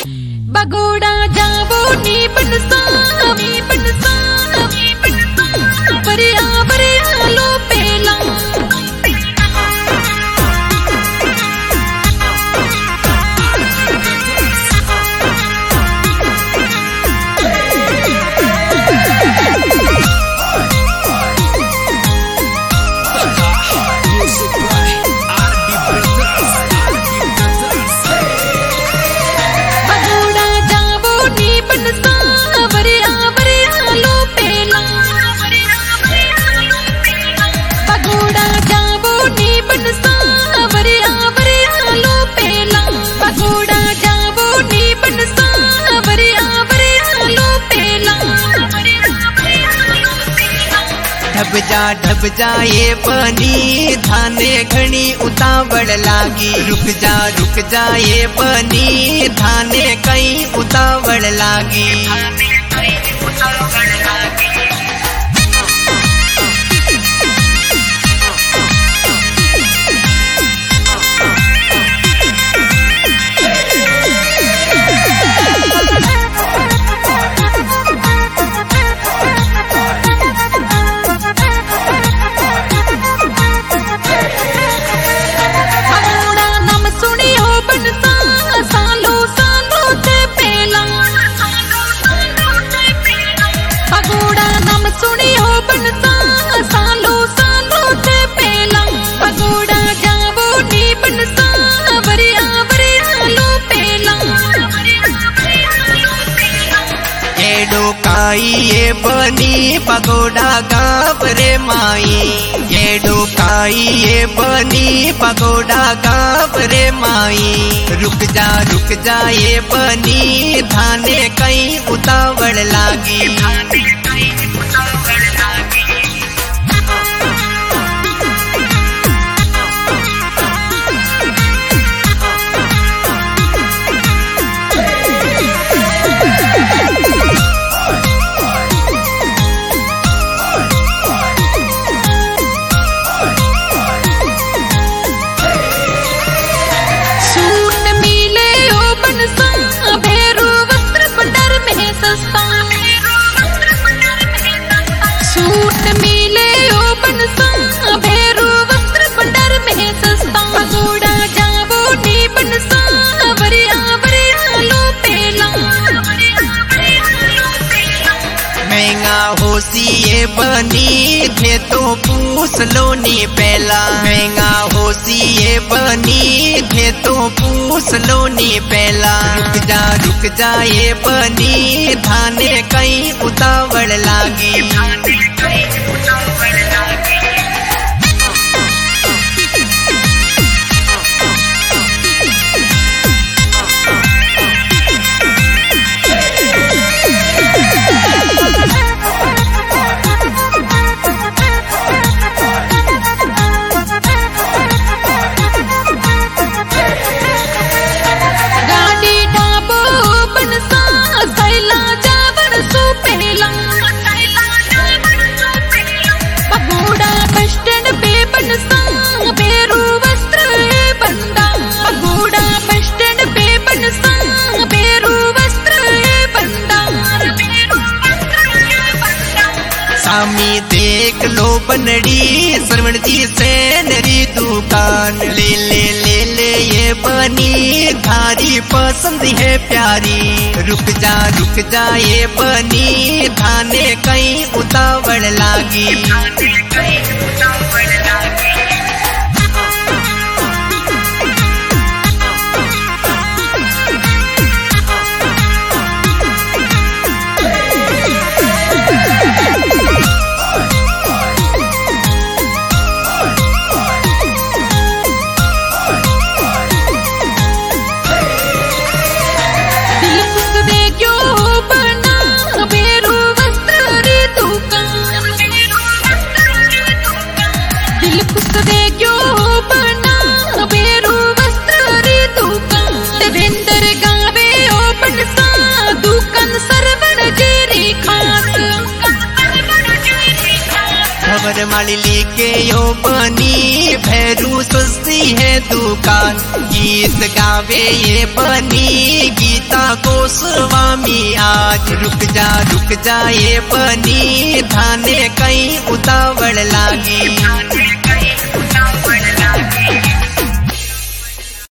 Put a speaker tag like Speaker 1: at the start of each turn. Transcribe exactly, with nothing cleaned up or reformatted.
Speaker 1: बगोड़ा जावो नी बनसा नी बनसा नी बनसा बरिया बरिया लो पेला
Speaker 2: ढब जा ढब जा ये बनी थाने घणी उतावड़ लागी। रुक जा रुक जा ये बनी थाने कई उतावड़ लागी। काई ये बनी पगोड़ा गाँव रे माई। ये डोकाई ये बनी पगोड़ा गाँव रे माई। रुक जा रुक जा ये बनी थाने कई उतावड़ लागी। होसी ये बनी थे तो पूछ लो नी पहला। महंगा होसी ये बनी थे तो पूछ लो नी पहला। रुक जा रुक जा ये बनी थाने कई उतावड़ लागी। सामी देख लो बनड़ी श्रवण जी सेनरी दुकान। ले ले ले ले ये बनी थारी पसंद है प्यारी। रुक जा रुक जा ये बनी थाने कई उतावड़ लागी। खबर माली लेके यो बनी भैरू सस्ती है दुकान। गीत गावे ये बनी गीता स्वामी आज। रुक जा रुक जा ये बनी, थाने कहीं उतावल लागी।